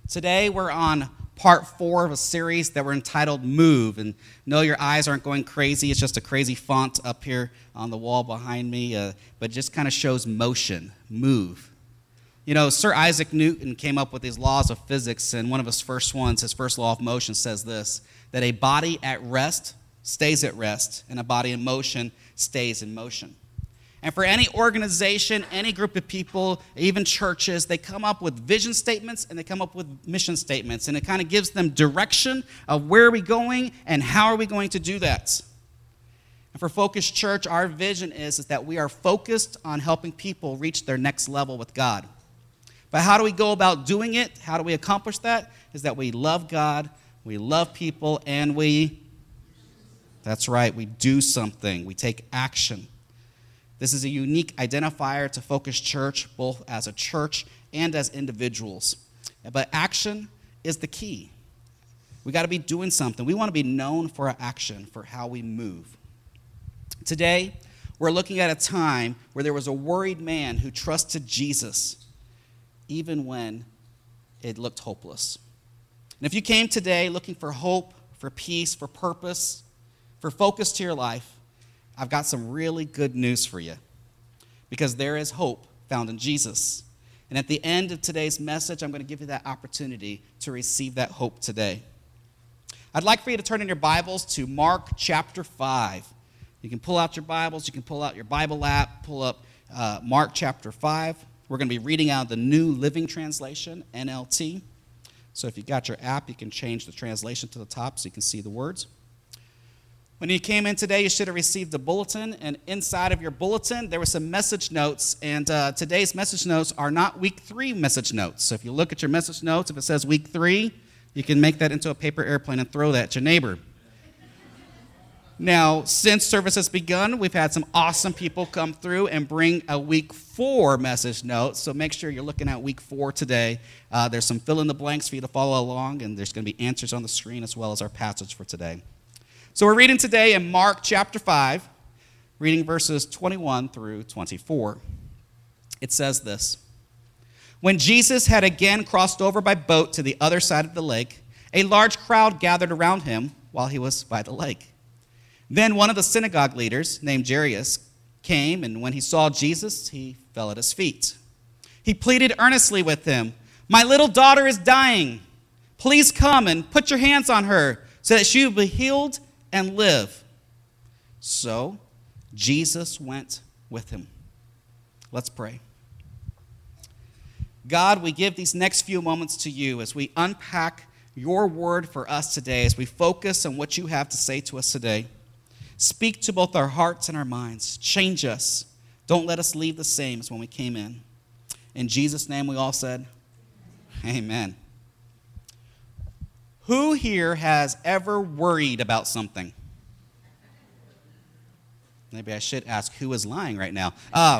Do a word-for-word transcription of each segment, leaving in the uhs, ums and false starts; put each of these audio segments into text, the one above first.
Today we're on part four of a series that we're entitled Move. And no, your eyes aren't going crazy. It's just a crazy font up here on the wall behind me, uh, but just kind of shows motion, move. You know, Sir Isaac Newton came up with these laws of physics, and one of his first ones, his first law of motion says this, that a body at rest stays at rest, and a body in motion stays in motion. And for any organization, any group of people, even churches, they come up with vision statements and they come up with mission statements. And it kind of gives them direction of where are we going and how are we going to do that. And for Focus Church, our vision is, is that we are focused on helping people reach their next level with God. But how do we go about doing it? How do we accomplish that? Is that we love God, we love people, and we, that's right, we do something. We take action. This is a unique identifier to Focus Church, both as a church and as individuals. But action is the key. We got to be doing something. We want to be known for our action, for how we move. Today, we're looking at a time where there was a worried man who trusted Jesus, even when it looked hopeless. And if you came today looking for hope, for peace, for purpose, for focus to your life, I've got some really good news for you, because there is hope found in Jesus. And at the end of today's message, I'm going to give you that opportunity to receive that hope today. I'd like for you to turn in your Bibles to Mark chapter five. You can pull out your Bibles, you can pull out your Bible app, pull up uh, Mark chapter five. We're going to be reading out the New Living Translation, N L T. So if you got your app, you can change the translation to the top so you can see the words. When you came in today, you should have received a bulletin, and inside of your bulletin, there were some message notes, and uh, today's message notes are not week three message notes. So if you look at your message notes, if it says week three, you can make that into a paper airplane and throw that at your neighbor. Now, since service has begun, we've had some awesome people come through and bring a week four message note, so make sure you're looking at week four today. Uh, there's some fill-in-the-blanks for you to follow along, and there's going to be answers on the screen as well as our passage for today. So we're reading today in Mark chapter five, reading verses twenty-one through twenty-four. It says this: When Jesus had again crossed over by boat to the other side of the lake, a large crowd gathered around him while he was by the lake. Then one of the synagogue leaders, named Jairus, came, and when he saw Jesus, he fell at his feet. He pleaded earnestly with him, "My little daughter is dying. Please come and put your hands on her so that she will be healed and live." So Jesus went with him. Let's pray. God, we give these next few moments to you as we unpack your word for us today, as we focus on what you have to say to us today. Speak to both our hearts and our minds. Change us. Don't let us leave the same as when we came in. In Jesus' name we all said, amen. Who here has ever worried about something? Maybe I should ask who is lying right now. Uh,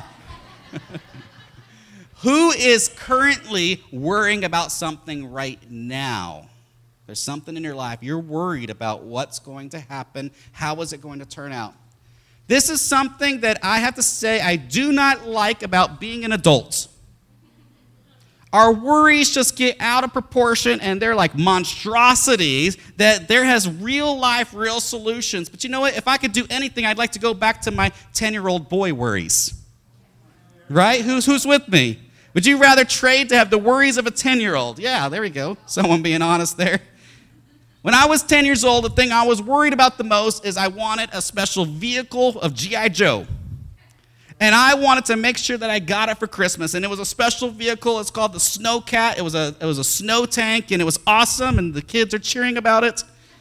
who is currently worrying about something right now? There's something in your life. You're worried about what's going to happen. How is it going to turn out? This is something that I have to say I do not like about being an adult. Our worries just get out of proportion, and they're like monstrosities that there has real life, real solutions. But you know what? If I could do anything, I'd like to go back to my ten-year-old boy worries. Right? Who's, who's with me? Would you rather trade to have the worries of a ten-year-old? Yeah, there we go. Someone being honest there. When I was ten years old, the thing I was worried about the most is I wanted a special vehicle of G I Joe. And I wanted to make sure that I got it for Christmas. And it was a special vehicle. It's called the Snowcat. It was a, it was a snow tank, and it was awesome, and the kids are cheering about it.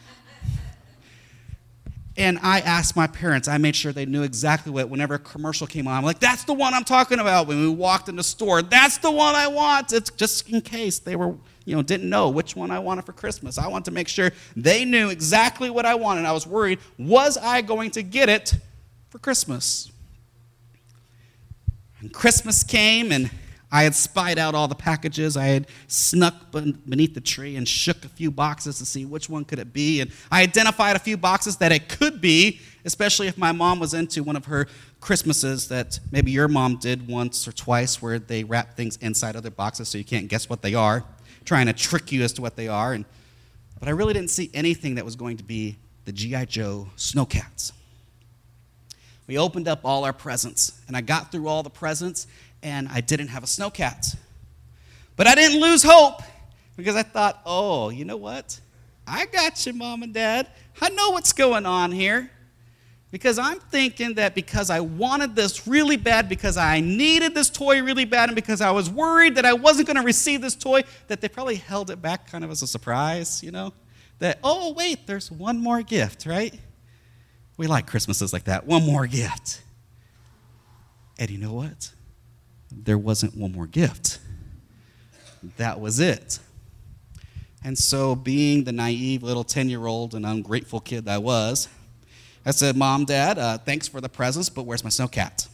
And I asked my parents. I made sure they knew exactly what, whenever a commercial came on. I'm like, that's the one I'm talking about. When we walked in the store, that's the one I want. It's just in case they were, you know, didn't know which one I wanted for Christmas. I wanted to make sure they knew exactly what I wanted. I was worried, was I going to get it for Christmas? And Christmas came, and I had spied out all the packages. I had snuck beneath the tree and shook a few boxes to see which one could it be. And I identified a few boxes that it could be, especially if my mom was into one of her Christmases that maybe your mom did once or twice, where they wrap things inside other boxes so you can't guess what they are. trying to trick you as to what they are. And, but I really didn't see anything that was going to be the G I. Joe Snowcats. We opened up all our presents, and I got through all the presents, and I didn't have a Snowcat. But I didn't lose hope, because I thought, oh, you know what? I got you, Mom and Dad. I know what's going on here. Because I'm thinking that because I wanted this really bad, because I needed this toy really bad, and because I was worried that I wasn't going to receive this toy, that they probably held it back kind of as a surprise, you know? That, oh, wait, there's one more gift, right? We like Christmases like that, one more gift. And you know what? There wasn't one more gift. That was it. And so being the naive little ten-year-old and ungrateful kid that I was, I said, Mom, Dad, uh, thanks for the presents, but where's my Snowcat?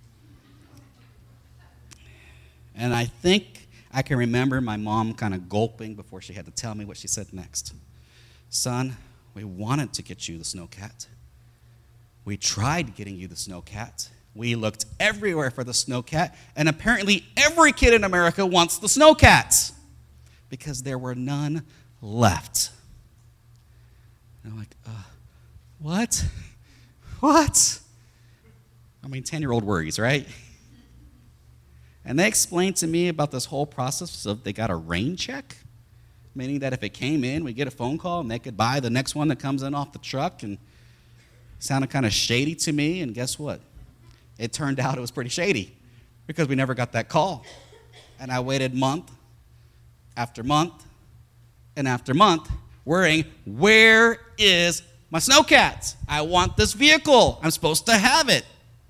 And I think I can remember my mom kind of gulping before she had to tell me what she said next. Son, we wanted to get you the Snowcat. We tried getting you the Snowcat. We looked everywhere for the Snowcat, and apparently every kid in America wants the Snowcats because there were none left. And I'm like, uh, what? What? I mean, ten-year-old worries, right? And they explained to me about this whole process of they got a rain check, meaning that if it came in, we get a phone call, and they could buy the next one that comes in off the truck, and it sounded kind of shady to me, and guess what? It turned out it was pretty shady because we never got that call. And I waited month after month and after month worrying, where is my Snowcat? I want this vehicle. I'm supposed to have it.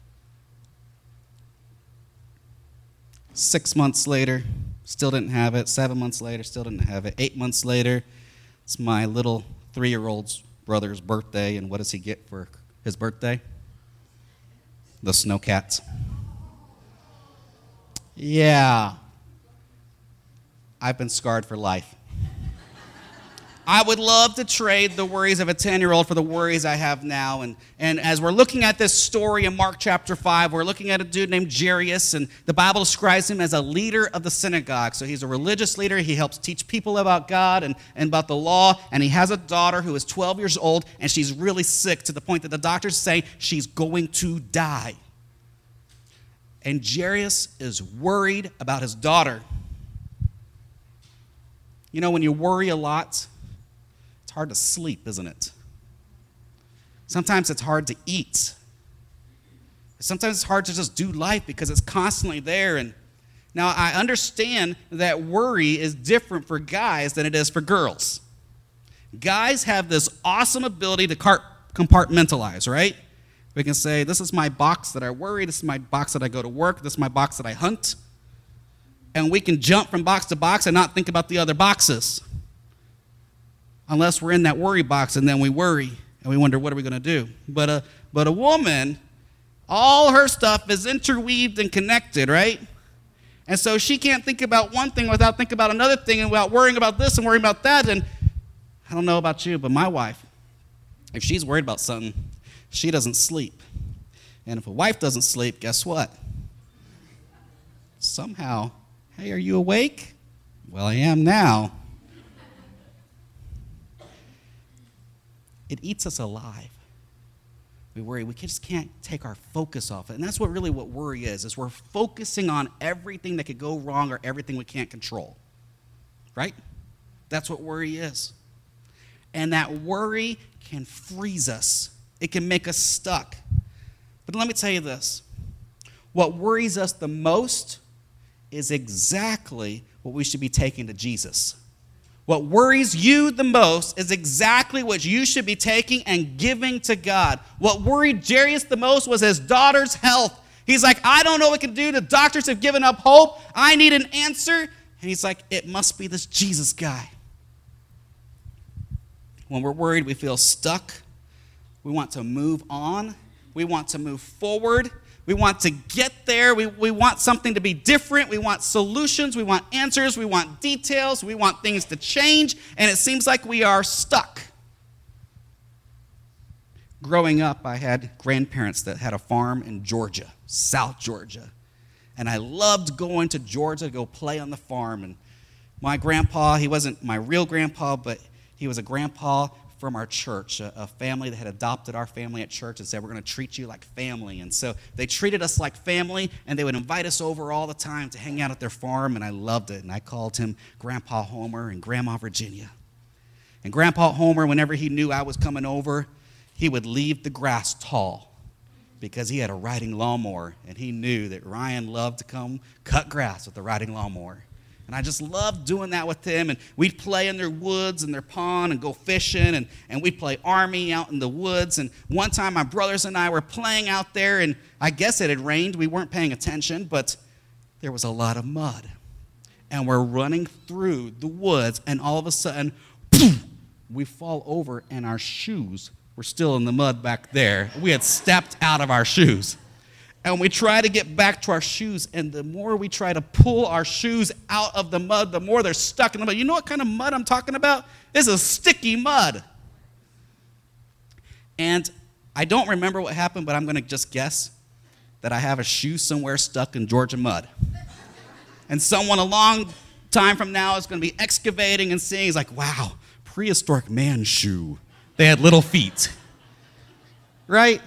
Six months later, still didn't have it. Seven months later, still didn't have it. Eight months later, it's my little three-year-old's brother's birthday, and what does he get for his birthday? The Snowcat. Yeah. I've been scarred for life. I would love to trade the worries of a ten-year-old for the worries I have now. And, and as we're looking at this story in Mark chapter five, we're looking at a dude named Jairus, and the Bible describes him as a leader of the synagogue. So he's a religious leader. He helps teach people about God and, and about the law. And he has a daughter who is twelve years old, and she's really sick to the point that the doctors say she's going to die. And Jairus is worried about his daughter. You know, when you worry a lot, it's hard to sleep, isn't it? Sometimes it's hard to eat. Sometimes it's hard to just do life because it's constantly there. And now I understand that worry is different for guys than it is for girls. Guys have this awesome ability to compartmentalize, right? We can say, this is my box that I worry, this is my box that I go to work, this is my box that I hunt. And we can jump from box to box and not think about the other boxes. Unless we're in that worry box and then we worry and we wonder, what are we going to do? But a, but a woman, all her stuff is interweaved and connected, right? And so she can't think about one thing without thinking about another thing and without worrying about this and worrying about that. And I don't know about you, but my wife, if she's worried about something, she doesn't sleep. And if a wife doesn't sleep, guess what? Somehow, hey, are you awake? Well, I am now. It eats us alive. We worry. We just can't take our focus off it. And that's what really what worry is, is we're focusing on everything that could go wrong or everything we can't control. Right? That's what worry is. And that worry can freeze us. It can make us stuck. But let me tell you this. What worries us the most is exactly what we should be taking to Jesus. What worries you the most is exactly what you should be taking and giving to God. What worried Jairus the most was his daughter's health. He's like, I don't know what I can do. The doctors have given up hope. I need an answer. And he's like, it must be this Jesus guy. When we're worried, we feel stuck. We want to move on. We want to move forward. We want to get there. We, we want something to be different. We want solutions. We want answers. We want details. We want things to change. And it seems like we are stuck. Growing up, I had grandparents that had a farm in Georgia, South Georgia. And I loved going to Georgia to go play on the farm. And My grandpa, he wasn't my real grandpa, but he was a grandpa from our church, a, a family that had adopted our family at church and said, we're going to treat you like family. And so they treated us like family, and they would invite us over all the time to hang out at their farm, and I loved it. And I called him Grandpa Homer and Grandma Virginia. And Grandpa Homer, whenever he knew I was coming over, he would leave the grass tall because he had a riding lawnmower, and he knew that Ryan loved to come cut grass with the riding lawnmower. And I just loved doing that with them. And we'd play in their woods and their pond and go fishing. And, and we'd play army out in the woods. And one time my brothers and I were playing out there. And I guess it had rained. We weren't paying attention. But there was a lot of mud. And we're running through the woods. And all of a sudden, poof, we fall over. And our shoes were still in the mud back there. We had stepped out of our shoes. And we try to get back to our shoes, and the more we try to pull our shoes out of the mud, the more they're stuck in the mud. You know what kind of mud I'm talking about? This is sticky mud. And I don't remember what happened, but I'm going to just guess that I have a shoe somewhere stuck in Georgia mud. And someone a long time from now is going to be excavating and seeing, he's like, wow, prehistoric man shoe. They had little feet. Right?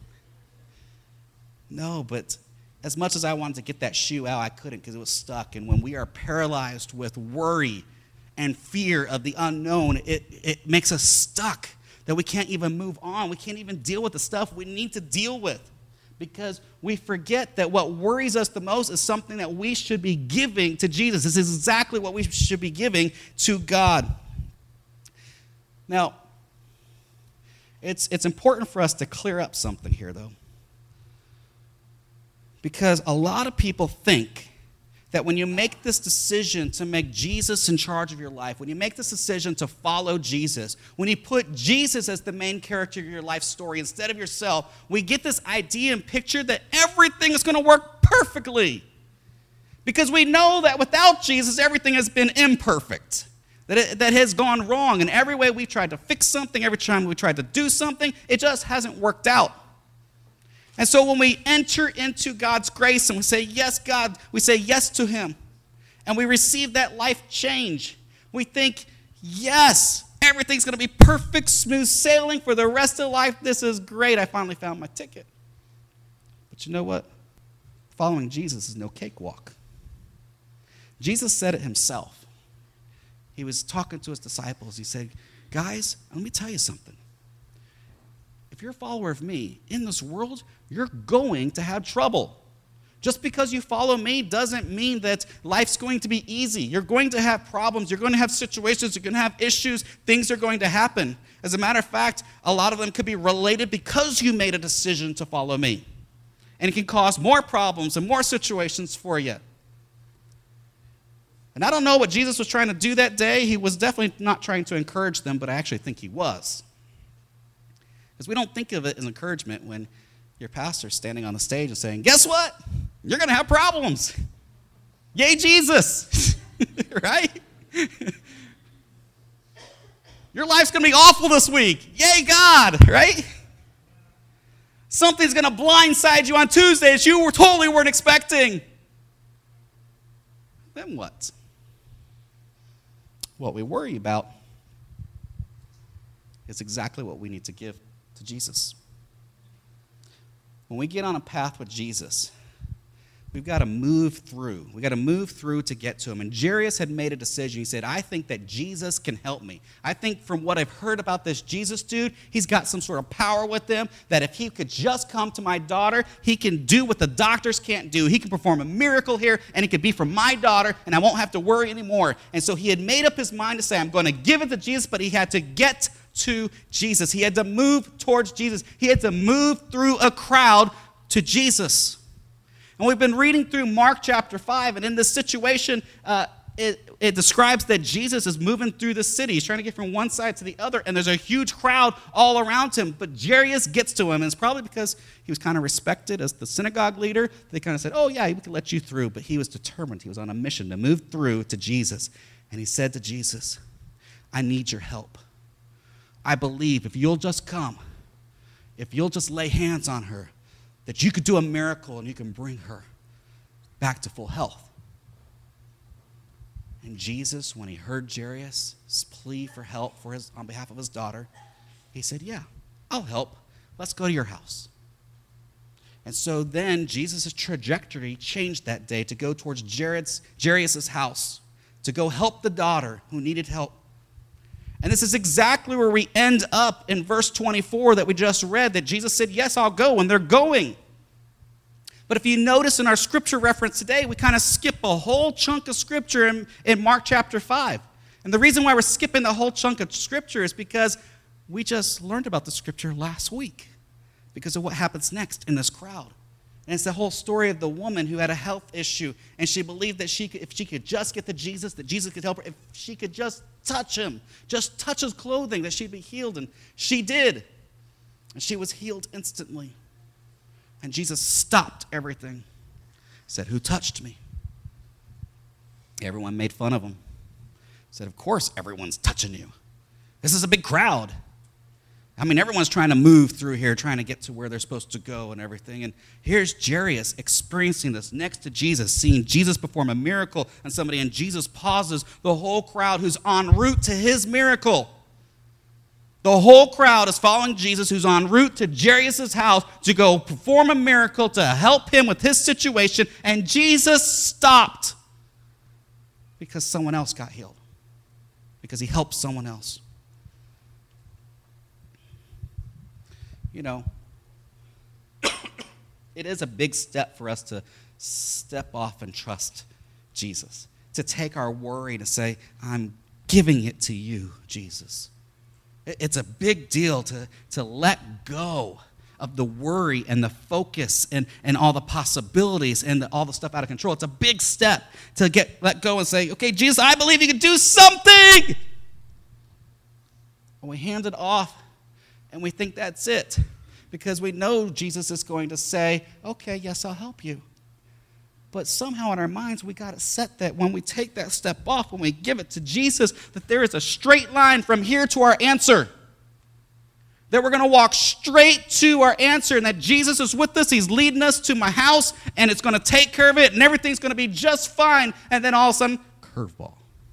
No, but as much as I wanted to get that shoe out, I couldn't because it was stuck. And when we are paralyzed with worry and fear of the unknown, it, it makes us stuck, that we can't even move on. We can't even deal with the stuff we need to deal with because we forget that what worries us the most is something that we should be giving to Jesus. This is exactly what we should be giving to God. Now, it's, it's important for us to clear up something here, though. Because a lot of people think that when you make this decision to make Jesus in charge of your life, when you make this decision to follow Jesus, when you put Jesus as the main character of your life story instead of yourself, we get this idea and picture that everything is going to work perfectly. Because we know that without Jesus, everything has been imperfect, that it, that has gone wrong. In every way we've tried to fix something, every time we tried to do something, it just hasn't worked out. And so when we enter into God's grace and we say, yes, God, we say yes to him, and we receive that life change, we think, yes, everything's going to be perfect, smooth sailing for the rest of life. This is great. I finally found my ticket. But you know what? Following Jesus is no cakewalk. Jesus said it himself. He was talking to his disciples. He said, guys, let me tell you something. If you're a follower of me, in this world, you're going to have trouble. Just because you follow me doesn't mean that life's going to be easy. You're going to have problems. You're going to have situations. You're going to have issues. Things are going to happen. As a matter of fact, a lot of them could be related because you made a decision to follow me. And it can cause more problems and more situations for you. And I don't know what Jesus was trying to do that day. He was definitely not trying to encourage them, but I actually think he was. Because we don't think of it as encouragement when your pastor's standing on the stage and saying, guess what? You're going to have problems. Yay, Jesus. Right? Your life's going to be awful this week. Yay, God. Right? Something's going to blindside you on Tuesdays you were totally weren't expecting. Then what? What we worry about is exactly what we need to give to Jesus. When we get on a path with Jesus, we've got to move through. We've got to move through to get to him. And Jairus had made a decision. He said, I think that Jesus can help me. I think from what I've heard about this Jesus dude, he's got some sort of power with him, that if he could just come to my daughter, he can do what the doctors can't do. He can perform a miracle here, and it could be for my daughter, and I won't have to worry anymore. And so he had made up his mind to say, I'm going to give it to Jesus, but he had to get to Jesus. He had to move towards Jesus. He had to move through a crowd to Jesus. And we've been reading through Mark chapter five, and in this situation, uh, it, it describes that Jesus is moving through the city. He's trying to get from one side to the other, and there's a huge crowd all around him. But Jairus gets to him, and it's probably because he was kind of respected as the synagogue leader. They kind of said, oh, yeah, we can let you through. But he was determined. He was on a mission to move through to Jesus. And he said to Jesus, I need your help. I believe if you'll just come, if you'll just lay hands on her, that you could do a miracle and you can bring her back to full health. And Jesus, when he heard Jairus' plea for help for his, on behalf of his daughter, he said, yeah, I'll help. Let's go to your house. And so then Jesus' trajectory changed that day to go towards Jairus' Jairus' house, to go help the daughter who needed help. And this is exactly where we end up in verse twenty-four that we just read, that Jesus said, yes, I'll go, and they're going. But if you notice in our scripture reference today, we kind of skip a whole chunk of scripture in, in Mark chapter five. And the reason why we're skipping the whole chunk of scripture is because we just learned about the scripture last week because of what happens next in this crowd. And it's the whole story of the woman who had a health issue, and she believed that she could, if she could just get to Jesus, that Jesus could help her. If she could just touch him, just touch his clothing, that she'd be healed. And she did. And she was healed instantly. And Jesus stopped everything. Said, who touched me? Everyone made fun of him. Said, of course everyone's touching you. This is a big crowd. I mean, everyone's trying to move through here, trying to get to where they're supposed to go and everything. And here's Jairus experiencing this next to Jesus, seeing Jesus perform a miracle on somebody, and Jesus pauses the whole crowd who's en route to his miracle. The whole crowd is following Jesus, who's en route to Jairus' house to go perform a miracle to help him with his situation, and Jesus stopped because someone else got healed, because he helped someone else. You know, it is a big step for us to step off and trust Jesus, to take our worry to say, I'm giving it to you, Jesus. It's a big deal to, to let go of the worry and the focus and, and all the possibilities and the, all the stuff out of control. It's a big step to get let go and say, okay, Jesus, I believe you can do something. And we hand it off. And we think that's it because we know Jesus is going to say, okay, yes, I'll help you. But somehow in our minds, we got it set that when we take that step off, when we give it to Jesus, that there is a straight line from here to our answer. That we're going to walk straight to our answer, and that Jesus is with us. He's leading us to my house, and it's going to take care of it, and everything's going to be just fine. And then all of a sudden, curveball.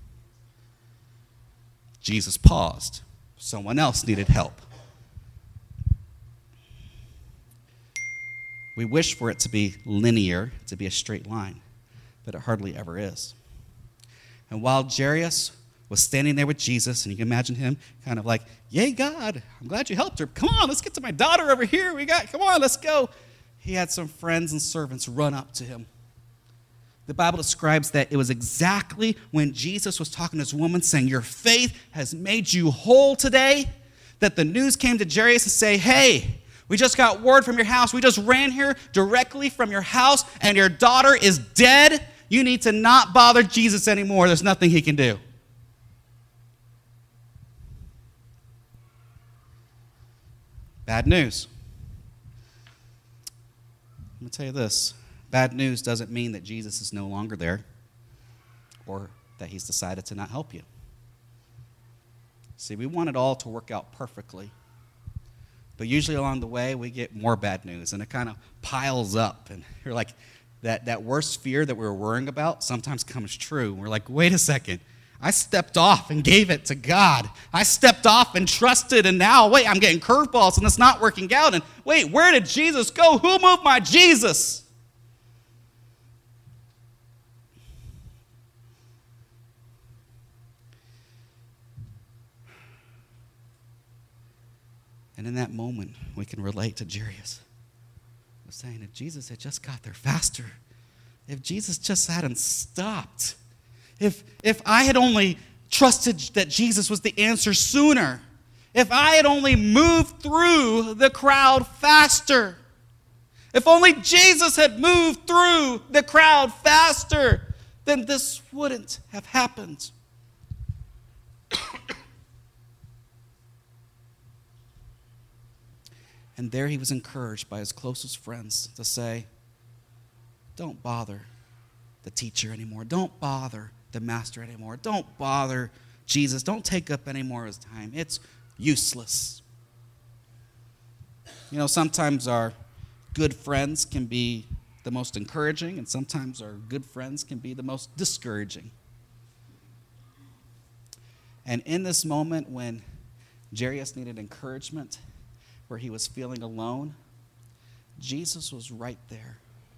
Jesus paused. Someone else needed help. We wish for it to be linear, to be a straight line, but it hardly ever is. And while Jairus was standing there with Jesus, and you can imagine him kind of like, yay, God, I'm glad you helped her. Come on, let's get to my daughter over here. We got, come on, let's go. He had some friends and servants run up to him. The Bible describes that it was exactly when Jesus was talking to this woman saying, your faith has made you whole today, that the news came to Jairus and say, hey, we just got word from your house. We just ran here directly from your house, and your daughter is dead. You need to not bother Jesus anymore. There's nothing he can do. Bad news. Let me tell you this. Bad news doesn't mean that Jesus is no longer there or that he's decided to not help you. See, we want it all to work out perfectly. But usually along the way, we get more bad news, and it kind of piles up. And you're like, that, that worst fear that we were worrying about sometimes comes true. We're like, wait a second. I stepped off and gave it to God. I stepped off and trusted, and now, wait, I'm getting curveballs, and it's not working out. And wait, where did Jesus go? Who moved my Jesus? And in that moment, we can relate to Jairus. I'm saying, if Jesus had just got there faster, if Jesus just hadn't stopped, if, if I had only trusted that Jesus was the answer sooner, if I had only moved through the crowd faster, if only Jesus had moved through the crowd faster, then this wouldn't have happened. And there he was encouraged by his closest friends to say, don't bother the teacher anymore. Don't bother the master anymore. Don't bother Jesus. Don't take up any more of his time. It's useless. You know, sometimes our good friends can be the most encouraging, and sometimes our good friends can be the most discouraging. And in this moment when Jairus needed encouragement, where he was feeling alone, Jesus was right there.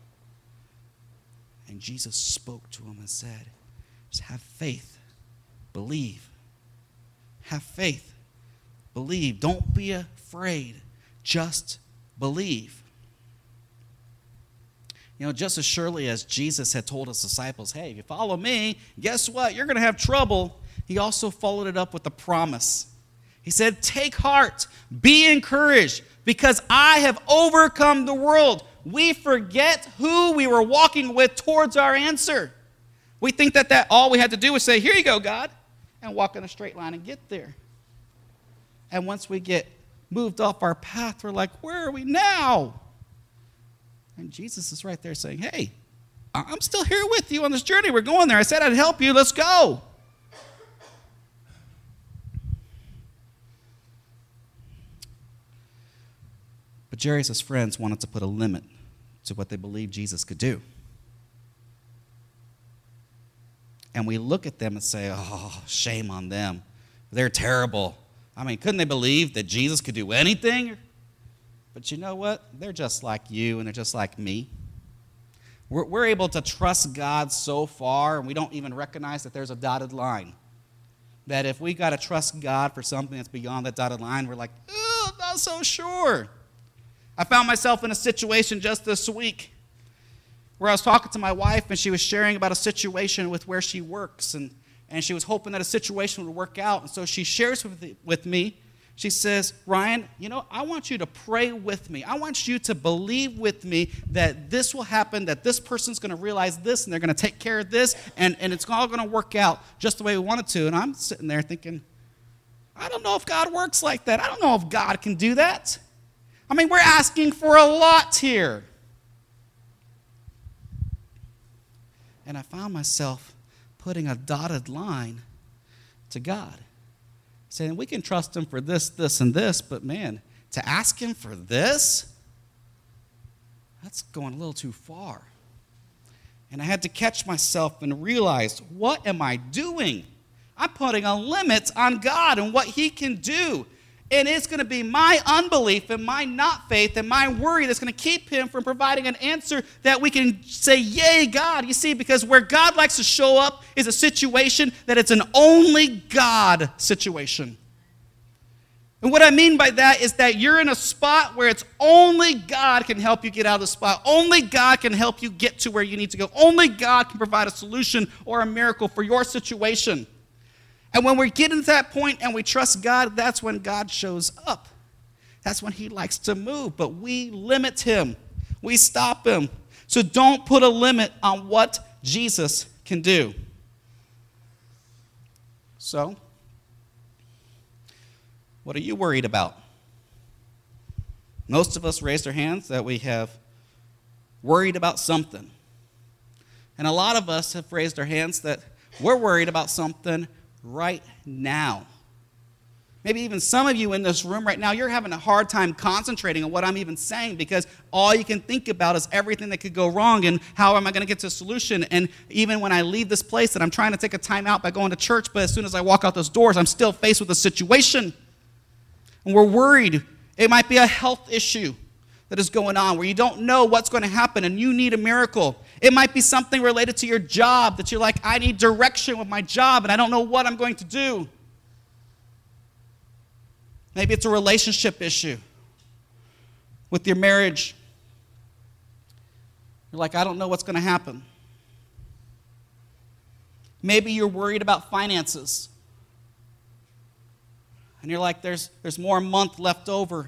And Jesus spoke to him and said, just have faith, believe. Have faith, believe. Don't be afraid, just believe. You know, just as surely as Jesus had told his disciples, hey, if you follow me, guess what? You're going to have trouble. He also followed it up with a promise. He said, take heart, be encouraged, because I have overcome the world. We forget who we were walking with towards our answer. We think that, that all we had to do was say, here you go, God, and walk in a straight line and get there. And once we get moved off our path, we're like, where are we now? And Jesus is right there saying, hey, I'm still here with you on this journey. We're going there. I said I'd help you. Let's go. But Jairus' friends wanted to put a limit to what they believed Jesus could do. And we look at them and say, oh, shame on them. They're terrible. I mean, couldn't they believe that Jesus could do anything? But you know what? They're just like you and they're just like me. We're, we're able to trust God so far, and we don't even recognize that there's a dotted line. That if we got to trust God for something that's beyond that dotted line, we're like, oh, I'm not so sure. I found myself in a situation just this week where I was talking to my wife, and she was sharing about a situation with where she works, and, and she was hoping that a situation would work out. And so she shares with, the, with me, she says, Ryan, you know, I want you to pray with me. I want you to believe with me that this will happen, that this person's going to realize this, and they're going to take care of this, and, and it's all going to work out just the way we want it to. And I'm sitting there thinking, I don't know if God works like that. I don't know if God can do that. I mean, we're asking for a lot here. And I found myself putting a dotted line to God, saying we can trust him for this, this, and this, but man, to ask him for this, that's going a little too far. And I had to catch myself and realize, what am I doing? I'm putting a limit on God and what he can do. And it's going to be my unbelief and my not faith and my worry that's going to keep him from providing an answer that we can say, yay, God. You see, because where God likes to show up is a situation that it's an only God situation. And what I mean by that is that you're in a spot where it's only God can help you get out of the spot. Only God can help you get to where you need to go. Only God can provide a solution or a miracle for your situation. And when we get into that point and we trust God, that's when God shows up. That's when he likes to move. But we limit him. We stop him. So don't put a limit on what Jesus can do. So, what are you worried about? Most of us raised our hands that we have worried about something. And a lot of us have raised our hands that we're worried about something right now. Maybe even some of you in this room right now, you're having a hard time concentrating on what I'm even saying because all you can think about is everything that could go wrong and how am I going to get to a solution. And even when I leave this place and I'm trying to take a time out by going to church, but as soon as I walk out those doors, I'm still faced with a situation. And we're worried. It might be a health issue that is going on where you don't know what's going to happen and you need a miracle. It might be something related to your job that you're like, I need direction with my job and I don't know what I'm going to do. Maybe it's a relationship issue with your marriage. You're like, I don't know what's going to happen. Maybe you're worried about finances. And you're like, there's, there's more month left over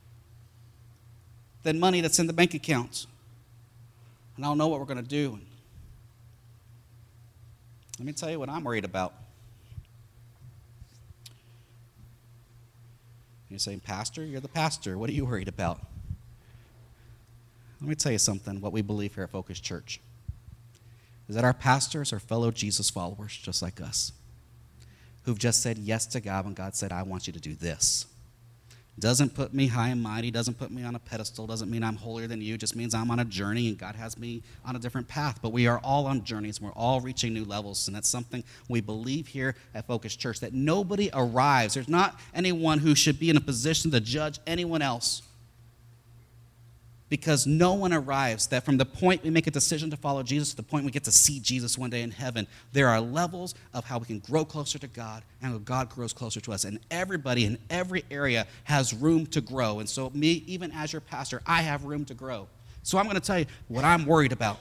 than money that's in the bank account. And I don't know what we're going to do. Let me tell you what I'm worried about. You're saying, Pastor, you're the pastor. What are you worried about? Let me tell you something, what we believe here at Focus Church is that our pastors are fellow Jesus followers just like us, who've just said yes to God when God said, I want you to do this. Doesn't put me high and mighty, doesn't put me on a pedestal, doesn't mean I'm holier than you, just means I'm on a journey and God has me on a different path. But we are all on journeys, and we're all reaching new levels, and that's something we believe here at Focus Church, that nobody arrives. There's not anyone who should be in a position to judge anyone else, because no one arrives. That from the point we make a decision to follow Jesus to the point we get to see Jesus one day in heaven, there are levels of how we can grow closer to God and how God grows closer to us. And everybody in every area has room to grow. And so me, even as your pastor, I have room to grow. So I'm going to tell you what I'm worried about.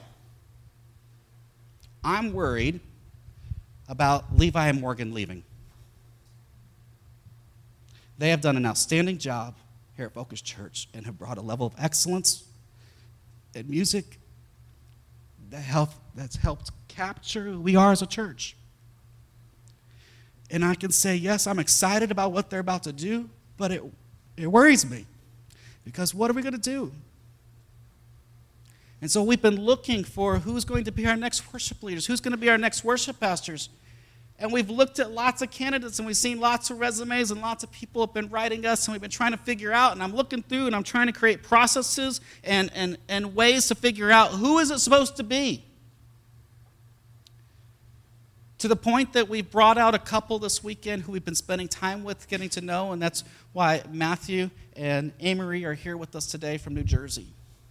I'm worried about Levi and Morgan leaving. They have done an outstanding job here at Focus Church and have brought a level of excellence in music that help, that's helped capture who we are as a church. And I can say, yes, I'm excited about what they're about to do, but it, it worries me, because what are we going to do? And so we've been looking for who's going to be our next worship leaders, who's going to be our next worship pastors. And we've looked at lots of candidates, and we've seen lots of resumes, and lots of people have been writing us, and we've been trying to figure out, and I'm looking through, and I'm trying to create processes and, and, and ways to figure out who is it supposed to be. To the point that we brought out a couple this weekend who we've been spending time with, getting to know, and that's why Matthew and Amory are here with us today from New Jersey.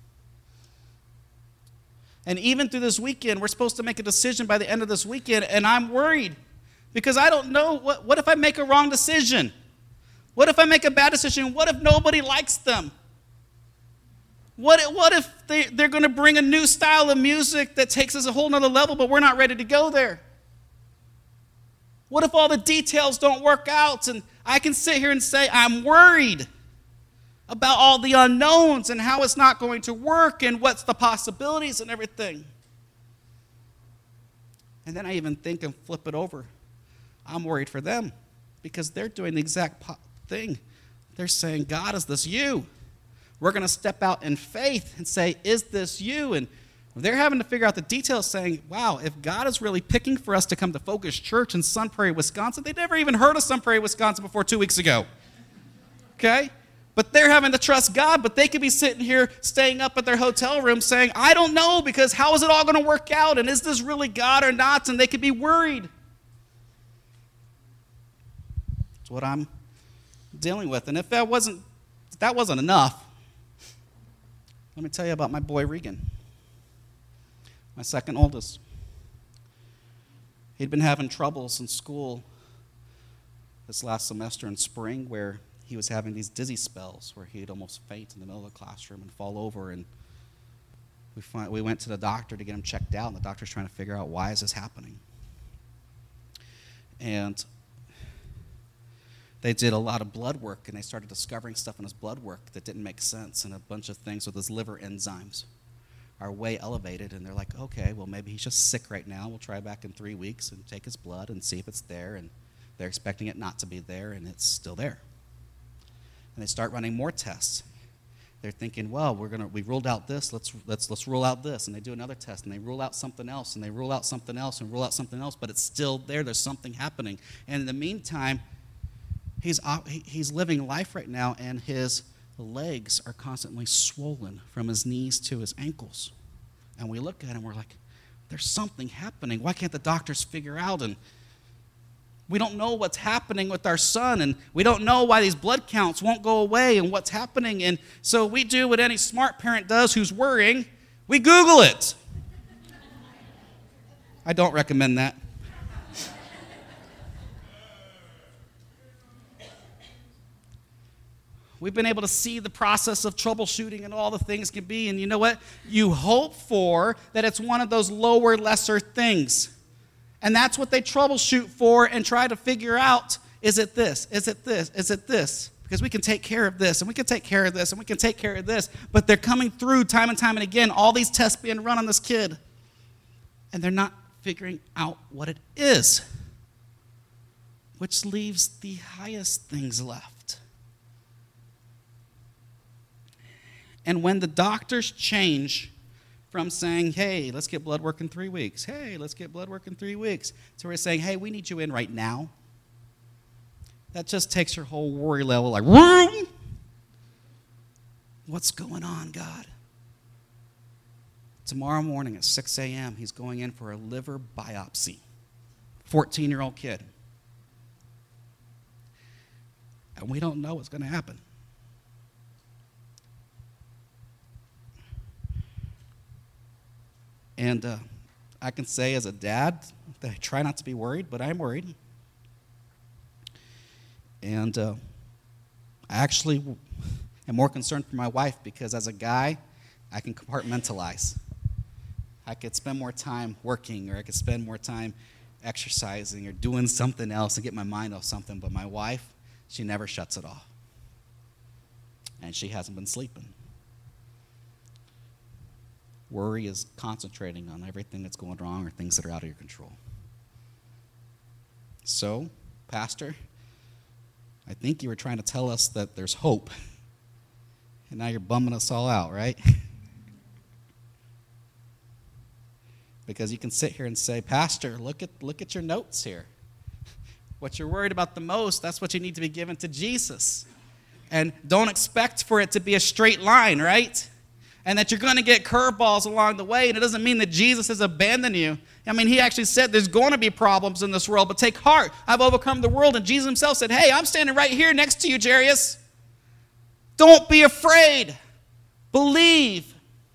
And even through this weekend, we're supposed to make a decision by the end of this weekend, and I'm worried. Because I don't know, what, what if I make a wrong decision? What if I make a bad decision? What if nobody likes them? What, what if they, they're going to bring a new style of music that takes us a whole nother level, but we're not ready to go there? What if all the details don't work out? And I can sit here and say, I'm worried about all the unknowns and how it's not going to work and what's the possibilities and everything. And then I even think and flip it over. I'm worried for them, because they're doing the exact thing. They're saying, God, is this you? We're going to step out in faith and say, is this you? And they're having to figure out the details, saying, wow, if God is really picking for us to come to Focus Church in Sun Prairie, Wisconsin, they'd never even heard of Sun Prairie, Wisconsin before two weeks ago. Okay? But they're having to trust God, but they could be sitting here staying up at their hotel room saying, I don't know, because how is it all going to work out? And is this really God or not? And they could be worried. What I'm dealing with. And if that wasn't if that wasn't enough, let me tell you about my boy Regan, my second oldest. He'd been having troubles in school this last semester in spring, where he was having these dizzy spells where he'd almost faint in the middle of the classroom and fall over. And we find, we went to the doctor to get him checked out, and the doctor's trying to figure out, why is this happening? And they did a lot of blood work, and they started discovering stuff in his blood work that didn't make sense, and a bunch of things with his liver enzymes are way elevated. And they're like, okay, well, maybe he's just sick right now. We'll try back in three weeks and take his blood and see if it's there. And they're expecting it not to be there, and it's still there. And they start running more tests. They're thinking, well, we're gonna we ruled out this, let's let's let's rule out this. And they do another test, and they rule out something else, and they rule out something else, and rule out something else, but it's still there. There's something happening. And in the meantime, He's, he's living life right now, and his legs are constantly swollen from his knees to his ankles. And we look at him, we're like, there's something happening. Why can't the doctors figure out? And we don't know what's happening with our son, and we don't know why these blood counts won't go away and what's happening. And so we do what any smart parent does who's worrying. We Google it. I don't recommend that. We've been able to see the process of troubleshooting and all the things can be. And you know what? You hope for that it's one of those lower, lesser things. And that's what they troubleshoot for and try to figure out. Is it this? Is it this? Is it this? Because we can take care of this, and we can take care of this, and we can take care of this. But they're coming through time and time and again, all these tests being run on this kid. And they're not figuring out what it is. Which leaves the highest things left. And when the doctors change from saying, hey, let's get blood work in three weeks, hey, let's get blood work in three weeks, so we're saying, hey, we need you in right now, that just takes your whole worry level like, whoom, What's going on, God? Tomorrow morning at six a.m., he's going in for a liver biopsy. fourteen-year-old kid. And we don't know what's going to happen. And uh, I can say as a dad that I try not to be worried, but I'm worried. And uh, I actually am more concerned for my wife because as a guy, I can compartmentalize. I could spend more time working, or I could spend more time exercising or doing something else and get my mind off something. But my wife, she never shuts it off. And she hasn't been sleeping. Worry is concentrating on everything that's going wrong or things that are out of your control. So, Pastor, I think you were trying to tell us that there's hope. And now you're bumming us all out, right? Because you can sit here and say, Pastor, look at look at your notes here. What you're worried about the most, that's what you need to be given to Jesus. And don't expect for it to be a straight line, right? And that you're going to get curveballs along the way. And it doesn't mean that Jesus has abandoned you. I mean, he actually said there's going to be problems in this world, but take heart. I've overcome the world. And Jesus himself said, hey, I'm standing right here next to you, Jairus. Don't be afraid. Believe.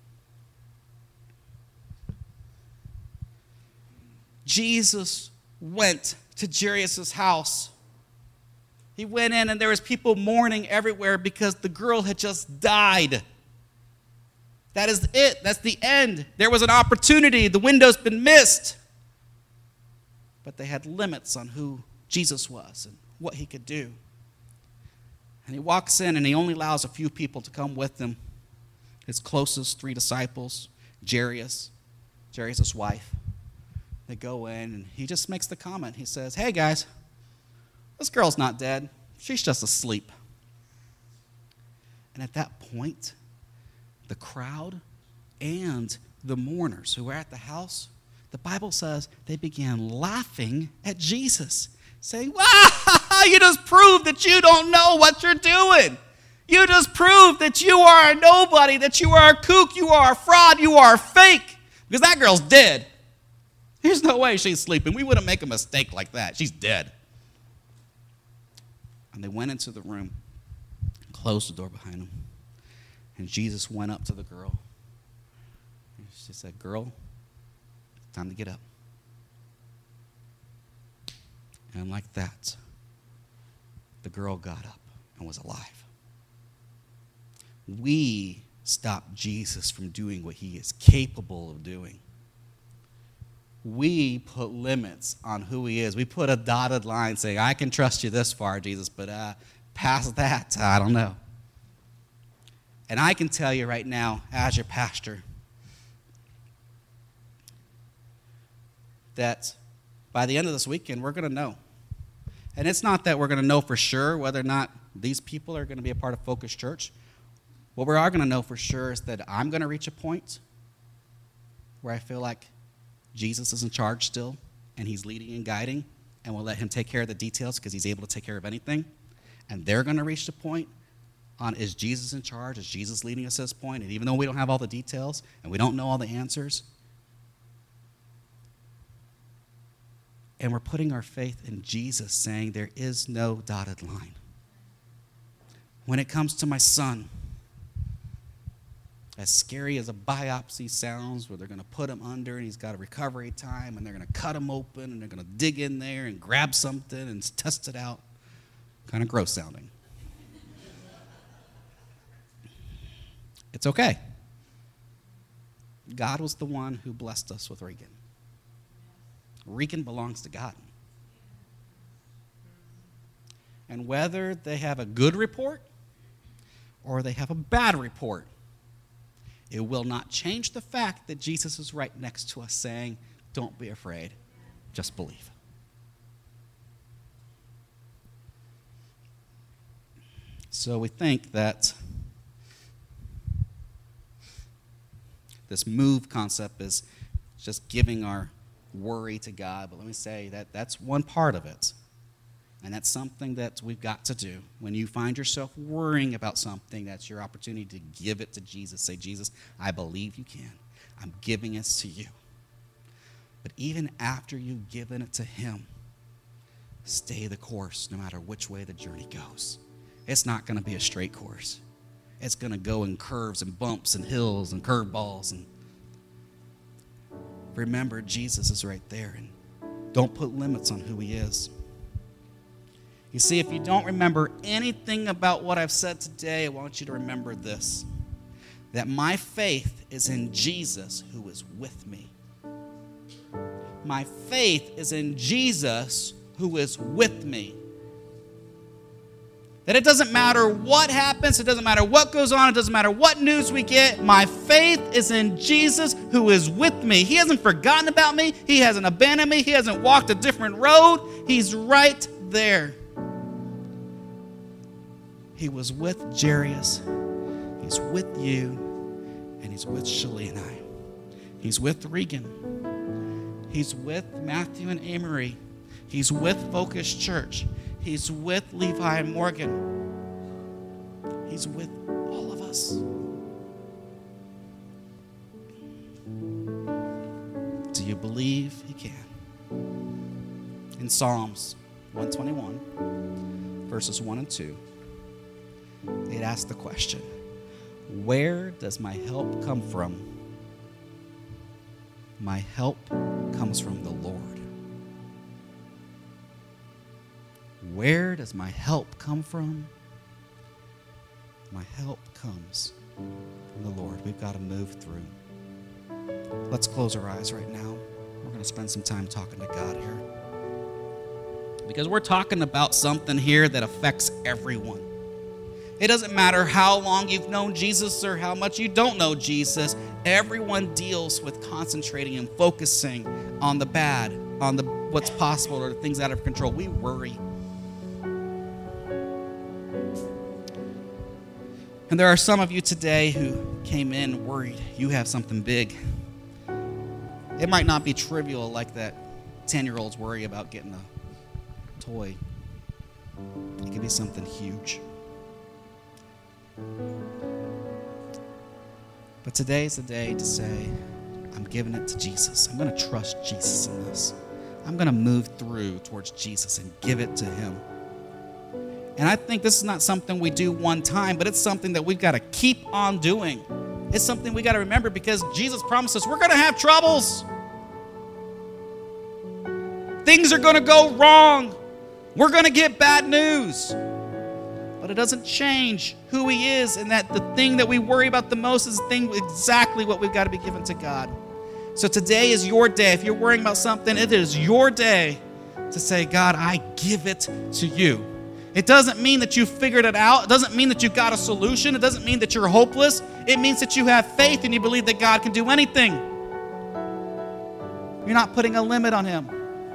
Jesus went to Jairus' house. He went in and there was people mourning everywhere because the girl had just died. That is it. That's the end. There was an opportunity. The window's been missed. But they had limits on who Jesus was and what he could do. And he walks in and he only allows a few people to come with him. His closest three disciples, Jairus, Jairus' wife. They go in, and he just makes the comment. He says, hey, guys, this girl's not dead. She's just asleep. And at that point, the crowd and the mourners who were at the house, the Bible says they began laughing at Jesus, saying, wow, you just proved that you don't know what you're doing. You just proved that you are a nobody, that you are a kook, you are a fraud, you are fake, because that girl's dead. There's no way she's sleeping. We wouldn't make a mistake like that. She's dead. And they went into the room, closed the door behind them, and Jesus went up to the girl. And she said, girl, it's time to get up. And like that, the girl got up and was alive. We stopped Jesus from doing what he is capable of doing. We put limits on who he is. We put a dotted line saying, I can trust you this far, Jesus, but uh, past that, I don't know. And I can tell you right now, as your pastor, that by the end of this weekend, we're going to know. And it's not that we're going to know for sure whether or not these people are going to be a part of Focus Church. What we are going to know for sure is that I'm going to reach a point where I feel like Jesus is in charge still, and he's leading and guiding, and we'll let him take care of the details because he's able to take care of anything. And they're going to reach the point on, is Jesus in charge? Is Jesus leading us at this point? And even though we don't have all the details and we don't know all the answers, and we're putting our faith in Jesus, saying there is no dotted line. When it comes to my son, as scary as a biopsy sounds, where they're going to put him under and he's got a recovery time and they're going to cut him open and they're going to dig in there and grab something and test it out. Kind of gross sounding. It's okay. God was the one who blessed us with Regan. Regan belongs to God. And whether they have a good report or they have a bad report, it will not change the fact that Jesus is right next to us saying, don't be afraid, just believe. So we think that this move concept is just giving our worry to God. But let me say that that's one part of it. And that's something that we've got to do. When you find yourself worrying about something, that's your opportunity to give it to Jesus. Say, Jesus, I believe you can. I'm giving it to you. But even after you've given it to him, stay the course no matter which way the journey goes. It's not going to be a straight course. It's going to go in curves and bumps and hills and curveballs. And remember, Jesus is right there. And don't put limits on who he is. You see, if you don't remember anything about what I've said today, I want you to remember this, that my faith is in Jesus who is with me. My faith is in Jesus who is with me. That it doesn't matter what happens, it doesn't matter what goes on, it doesn't matter what news we get, my faith is in Jesus who is with me. He hasn't forgotten about me, he hasn't abandoned me, he hasn't walked a different road, he's right there. He was with Jairus, he's with you, and he's with Shelly and I. He's with Regan. He's with Matthew and Amory. He's with Focus Church. He's with Levi and Morgan. He's with all of us. Do you believe he can? In Psalms one twenty-one, verses one and two, it asks the question, where does my help come from? My help comes from the Lord. Where does my help come from? My help comes from the Lord. We've got to move through. Let's close our eyes right now. We're going to spend some time talking to God here. Because we're talking about something here that affects everyone. It doesn't matter how long you've known Jesus or how much you don't know Jesus. Everyone deals with concentrating and focusing on the bad, on the what's possible or the things out of control. We worry. And there are some of you today who came in worried. You have something big. It might not be trivial like that ten-year-old's worry about getting a toy. It could be something huge. But today is the day to say, I'm giving it to Jesus. I'm going to trust Jesus in this. I'm going to move through towards Jesus and give it to him. And I think this is not something we do one time, but it's something that we've got to keep on doing. It's something we got to remember because Jesus promised us we're going to have troubles. Things are going to go wrong. We're going to get bad news. But it doesn't change who he is, and that the thing that we worry about the most is the thing exactly what we've got to be given to God. So today is your day. If you're worrying about something, it is your day to say, God, I give it to you. It doesn't mean that you figured it out. It doesn't mean that you got a solution. It doesn't mean that you're hopeless. It means that you have faith and you believe that God can do anything. You're not putting a limit on him.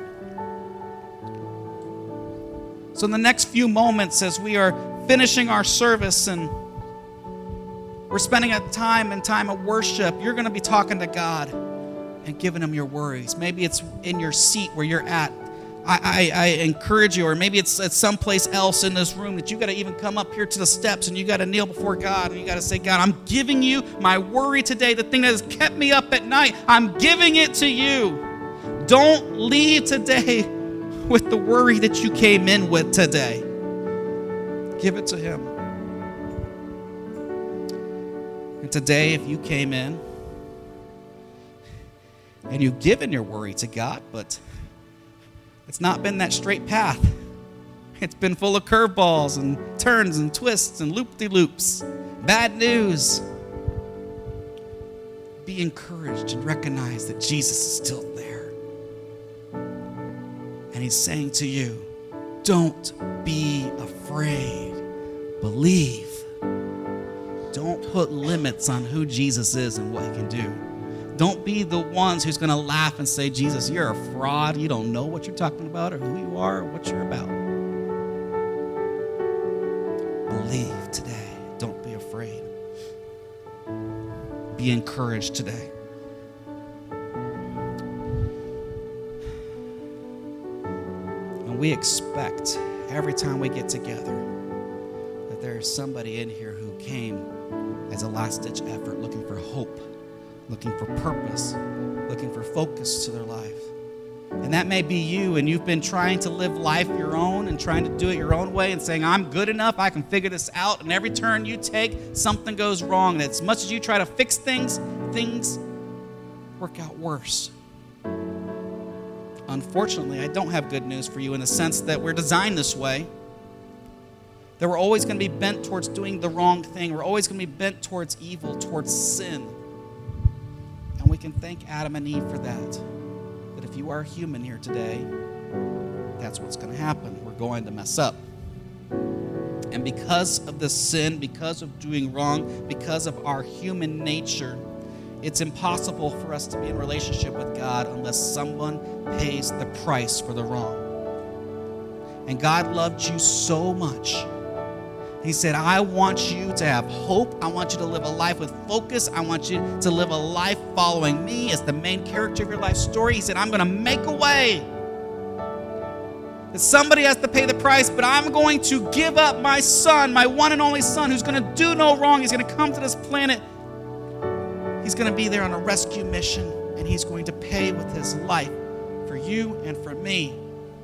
So in the next few moments, as we are finishing our service and we're spending a time in time of worship, you're going to be talking to God and giving him your worries. Maybe it's in your seat where you're at. I, I, I encourage you, or maybe it's at someplace else in this room that you got to even come up here to the steps and you got to kneel before God and you got to say, God, I'm giving you my worry today, the thing that has kept me up at night. I'm giving it to you. Don't leave today with the worry that you came in with today. Give it to him. And today, if you came in and you've given your worry to God, but it's not been that straight path. It's been full of curveballs and turns and twists and loop-de-loops. Bad news. Be encouraged and recognize that Jesus is still there. And he's saying to you, don't be afraid. Believe. Don't put limits on who Jesus is and what he can do. Don't be the ones who's going to laugh and say, Jesus, you're a fraud. You don't know what you're talking about or who you are or what you're about. Believe today. Don't be afraid. Be encouraged today. And we expect every time we get together, that there is somebody in here who came as a last-ditch effort, looking for hope, looking for purpose, looking for focus to their life. And that may be you, and you've been trying to live life your own and trying to do it your own way and saying, I'm good enough, I can figure this out. And every turn you take, something goes wrong. And as much as you try to fix things, things work out worse. Unfortunately, I don't have good news for you in the sense that we're designed this way. That we're always going to be bent towards doing the wrong thing. We're always going to be bent towards evil, towards sin. And we can thank Adam and Eve for that. But if you are human here today, that's what's going to happen. We're going to mess up. And because of the sin, because of doing wrong, because of our human nature, it's impossible for us to be in relationship with God unless someone pays the price for the wrong. And God loved you so much. He said, I want you to have hope. I want you to live a life with focus. I want you to live a life following me as the main character of your life story. He said, I'm going to make a way. That somebody has to pay the price, but I'm going to give up my son, my one and only son, who's going to do no wrong. He's going to come to this planet. He's going to be there on a rescue mission, and he's going to pay with his life for you and for me.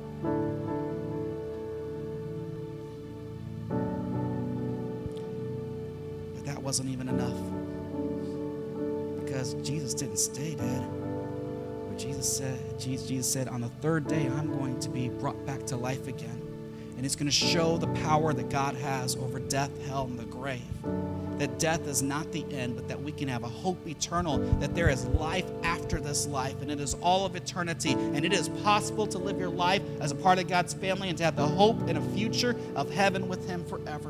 Wasn't even enough, because Jesus didn't stay dead. But Jesus said, Jesus, Jesus said, on the third day, I'm going to be brought back to life again. And it's going to show the power that God has over death, hell, and the grave. That death is not the end, but that we can have a hope eternal, that there is life after this life, and it is all of eternity. And it is possible to live your life as a part of God's family and to have the hope and a future of heaven with him forever.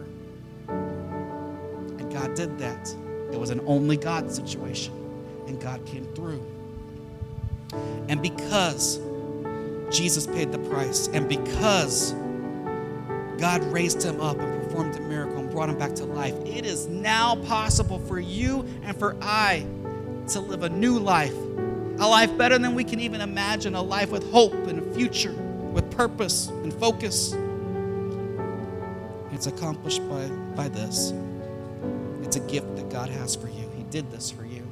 God did that. It was an only God situation, and God came through. And because Jesus paid the price, and because God raised him up and performed a miracle and brought him back to life, it is now possible for you and for I to live a new life, a life better than we can even imagine, a life with hope and a future, with purpose and focus. It's accomplished by, by this. It's a gift that God has for you. He did this for you.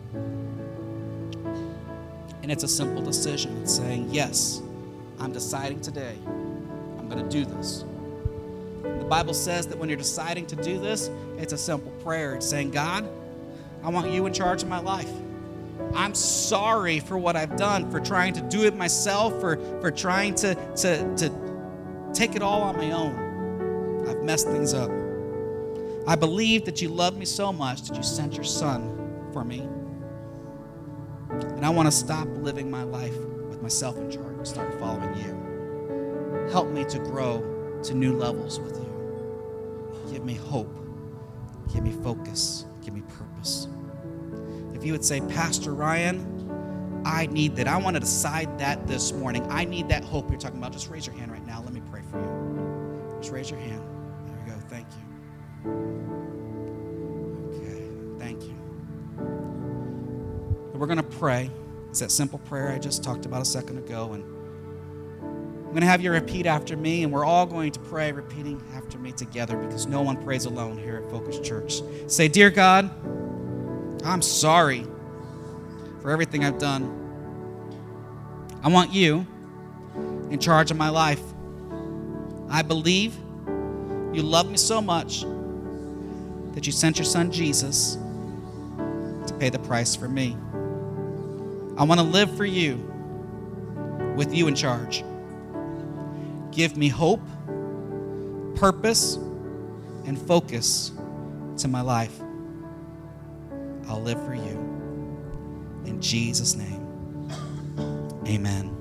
And it's a simple decision. It's saying, yes, I'm deciding today, I'm going to do this. The Bible says that when you're deciding to do this, it's a simple prayer. It's saying, God, I want you in charge of my life. I'm sorry for what I've done, for trying to do it myself, for, for trying to, to, to take it all on my own. I've messed things up. I believe that you love me so much that you sent your son for me. And I want to stop living my life with myself in charge and start following you. Help me to grow to new levels with you. Give me hope. Give me focus. Give me purpose. If you would say, Pastor Ryan, I need that. I want to decide that this morning. I need that hope you're talking about. Just raise your hand right now. Let me pray for you. Just raise your hand. There we go. Thank you. Okay, thank you. And we're going to pray. It's that simple prayer I just talked about a second ago. And I'm going to have you repeat after me, and we're all going to pray repeating after me together because no one prays alone here at Focus Church. Say, Dear God, I'm sorry for everything I've done. I want you in charge of my life. I believe you love me so much that you sent your son Jesus to pay the price for me. I want to live for you with you in charge. Give me hope, purpose, and focus to my life. I'll live for you. In Jesus' name, amen.